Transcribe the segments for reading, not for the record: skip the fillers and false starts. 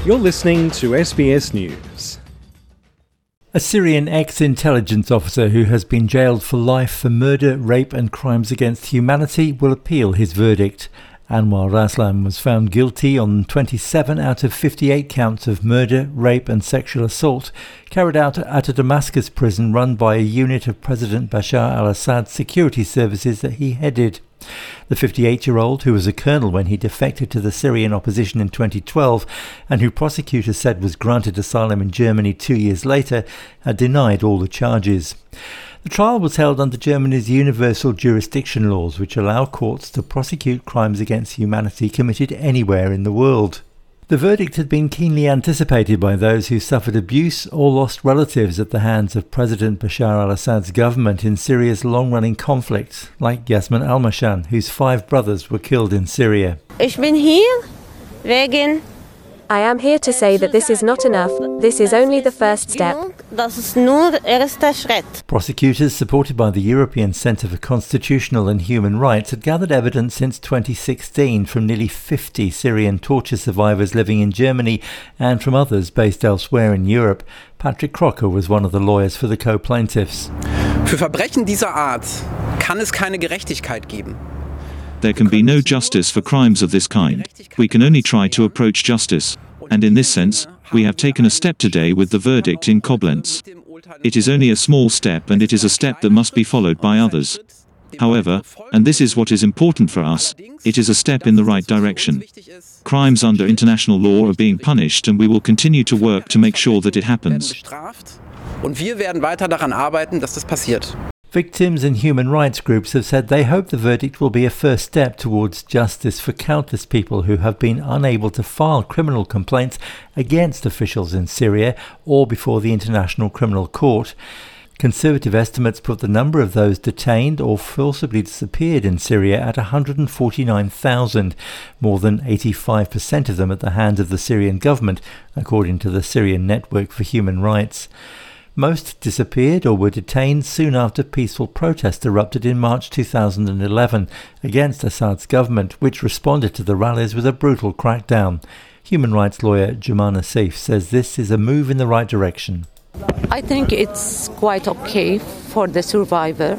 You're listening to SBS News. A Syrian ex-intelligence officer who has been jailed for life for murder, rape and crimes against humanity will appeal his verdict. Anwar Raslan was found guilty on 27 out of 58 counts of murder, rape and sexual assault carried out at a Damascus prison run by a unit of President Bashar al-Assad's security services that he headed. The 58-year-old, who was a colonel when he defected to the Syrian opposition in 2012 and who prosecutors said was granted asylum in Germany 2 years later, had denied all the charges. The trial was held under Germany's universal jurisdiction laws, which allow courts to prosecute crimes against humanity committed anywhere in the world. The verdict had been keenly anticipated by those who suffered abuse or lost relatives at the hands of President Bashar al-Assad's government in Syria's long-running conflict, like Yasmin Al-Mashan, whose 5 brothers were killed in Syria. Ich bin hier wegen I am here to say that this is not enough. This is only the first step. Das ist nur der erste Schritt. Prosecutors, supported by the European Centre for Constitutional and Human Rights, had gathered evidence since 2016 from nearly 50 Syrian torture survivors living in Germany and from others based elsewhere in Europe. Patrick Crocker was one of the lawyers for the co-plaintiffs. Für Verbrechen dieser Art kann es keine Gerechtigkeit geben. There can be no justice for crimes of this kind. We can only try to approach justice. And in this sense, we have taken a step today with the verdict in Koblenz. It is only a small step, and it is a step that must be followed by others. However, and this is what is important for us, it is a step in the right direction. Crimes under international law are being punished, and we will continue to work to make sure that it happens. Und wir werden weiter daran arbeiten, dass das passiert. Victims and human rights groups have said they hope the verdict will be a first step towards justice for countless people who have been unable to file criminal complaints against officials in Syria or before the International Criminal Court. Conservative estimates put the number of those detained or forcibly disappeared in Syria at 149,000, more than 85% of them at the hands of the Syrian government, according to the Syrian Network for Human Rights. Most disappeared or were detained soon after peaceful protests erupted in March 2011 against Assad's government, which responded to the rallies with a brutal crackdown. Human rights lawyer Jumana Saif says this is a move in the right direction. I think it's quite okay for the survivor.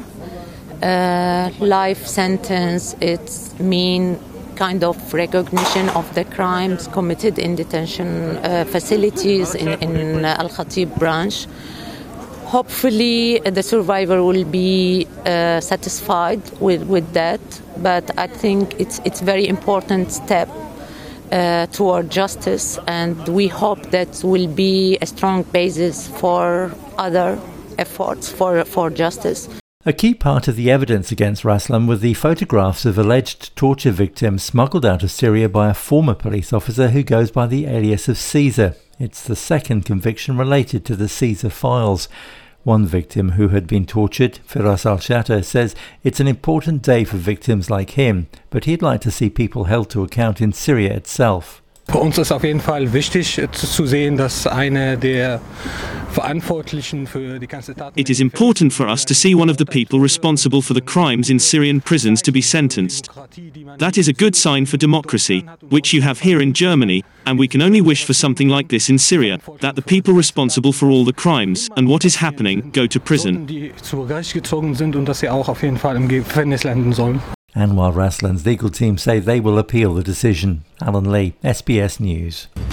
Life sentence, it's mean kind of recognition of the crimes committed in detention facilities in Al Khatib branch. Hopefully the survivor will be satisfied with that, but I think it's very important step toward justice, and we hope that will be a strong basis for other efforts for justice. A key part of the evidence against Raslan were the photographs of alleged torture victims smuggled out of Syria by a former police officer who goes by the alias of Caesar. It's the second conviction related to the Caesar files. One victim who had been tortured, Firas al-Shatter, says it's an important day for victims like him, but he'd like to see people held to account in Syria itself. Für uns ist auf jeden Fall wichtig zu sehen, dass eine der Verantwortlichen für die ganze Tat. It is important for us to see one of the people responsible for the crimes in Syrian prisons to be sentenced. That is a good sign for democracy, which you have here in Germany, and we can only wish for something like this in Syria, that the people responsible for all the crimes and what is happening go to prison. Die zu Gericht gezogen sind und dass sie auch auf jeden Fall im Gefängnis landen sollen. Anwar Raslan's legal team say they will appeal the decision. Alan Lee, SBS News.